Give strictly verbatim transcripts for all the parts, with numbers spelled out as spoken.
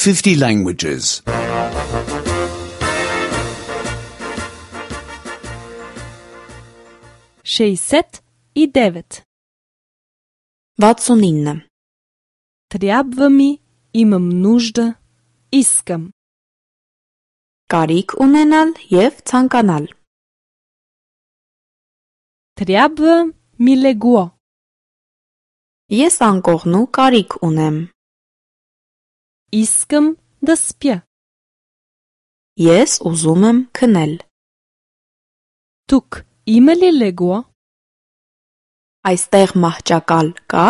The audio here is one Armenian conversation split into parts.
fifty languages. шейсет и девет. վաթսուն ինը. Трябва ми, имам нужда, искам. Կարիք ունենալ եւ ցանկանալ. Трябва ми легло. Ես անկողնու կարիք ունեմ. Искам да спя. Ես ուզում եմ քնել. Тук има ли легло? Այստեղ մահճակալ կա?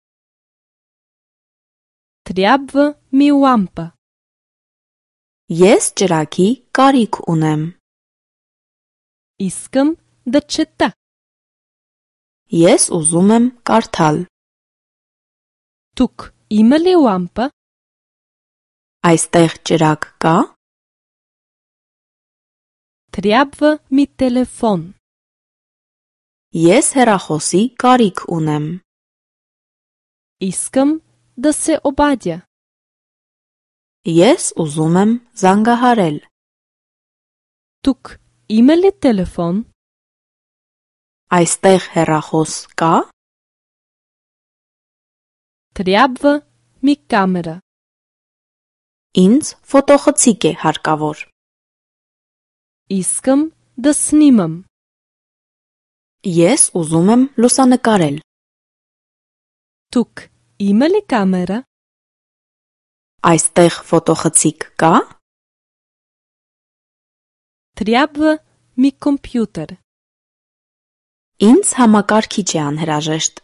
Трябва ми лампа. Ես ջրագի կարիք ունեմ. Искам да чета. Ես ուզում եմ կարդալ. Тук има ли лампа? Այստեղ ջրագ կա? Трябва ми телефон. Ես հեռախոսի կարիք ունեմ. Искам да се обадя. Ես ուզում եմ զանգահարել. Тук има ли телефон? Այստեղ հեռախոս կա? Трябва ми камера. Ինձ ֆոտոխցիկ է հարկավոր. Искам да снимам. Ես ուզում եմ լուսանկարել. Тук има ли камера? Այստեղ ֆոտոխցիկ կա? Трябва ми компютър. Ինձ համակարգիչ է անհրաժեշտ.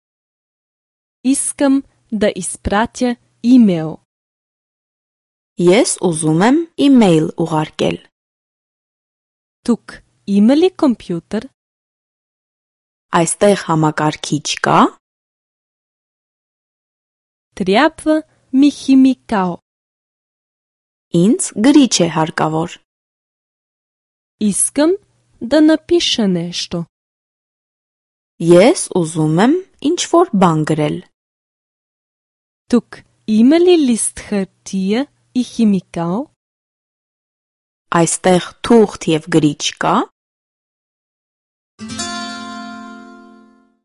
Искам да изпратя имейл. Ես ուզում եմ իմեյլ ուղարկել. Тук има ли компютър? Այստեղ համակարգիչ կա? Трябва ми химикал. Ինձ գրիչ է հարկավոր. Искам да напиша нещо. Ես ուզում եմ ինչ-որ բան գրել. Тук има ли лист хартия и химикал? Այստեղ թուղթ եւ գրիչ կա?